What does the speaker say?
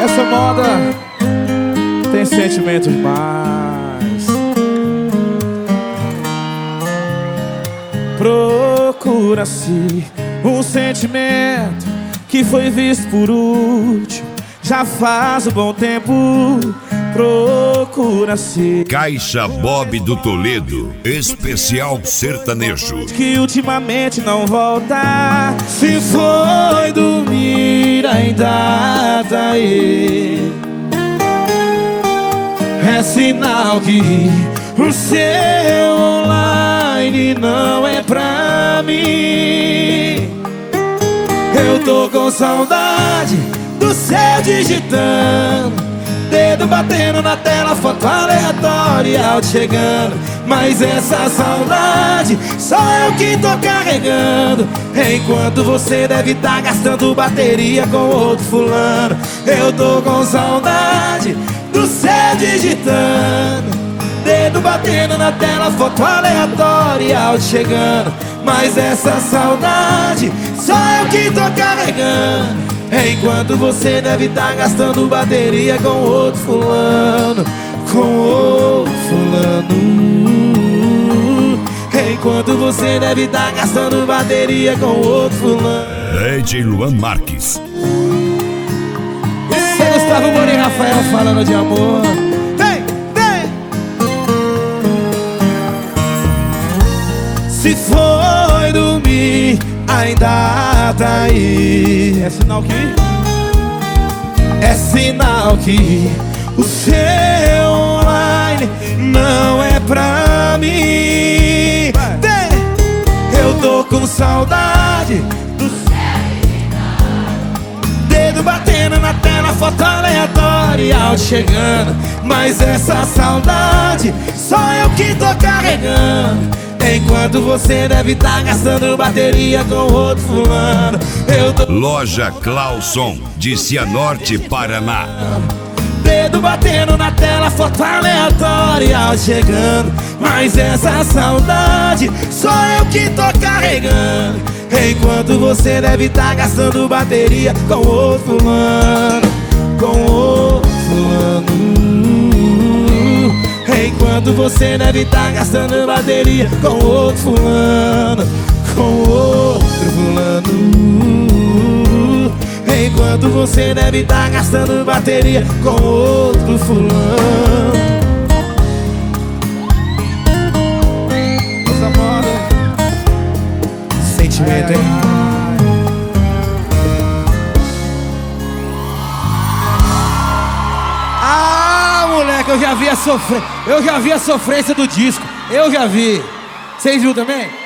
Essa moda tem sentimento demais. Procura-se um sentimento que foi visto por último já faz um bom tempo. Procura-se Caixa Bob do Toledo, especial sertanejo, que ultimamente não volta. Se foi dormir, ainda tá aí. É sinal que o seu online não é pra mim. Eu tô com saudade do céu digitando, dedo batendo na tela, foto aleatória, áudio chegando. Mas essa saudade só eu que tô carregando, enquanto você deve tá gastando bateria com outro fulano. Eu tô com saudade do céu digitando, dedo batendo na tela, foto aleatória, áudio chegando. Mas essa saudade só eu que tô carregando, enquanto você deve tá gastando bateria com outro fulano. Com outro fulano. Enquanto você deve tá gastando bateria com outro fulano. DJ Luan Marques. Esse é Gustavo Moura e Rafael falando de amor. Vem, vem! Se foi dormir, ainda tá aí. É sinal que? É sinal que o seu online não é pra mim. Eu tô com saudade do dedo batendo na tela, foto aleatória, áudio chegando. Mas essa saudade só eu que tô carregando, enquanto você deve tá gastando bateria com outro fulano. Eu tô... Loja Clauson, de Cianorte, Paraná. Dedo batendo na tela, foto aleatória, áudio chegando. Mas essa saudade só eu que tô carregando, enquanto você deve tá gastando bateria com outro fulano. Com outro fulano. Enquanto você deve tá gastando bateria com outro fulano. Com outro fulano. Enquanto você deve tá gastando bateria com outro fulano. Essa moda, sentimento, hein? Ah, moleque, eu já vi a sofrência do disco. Eu já vi. Vocês viram também?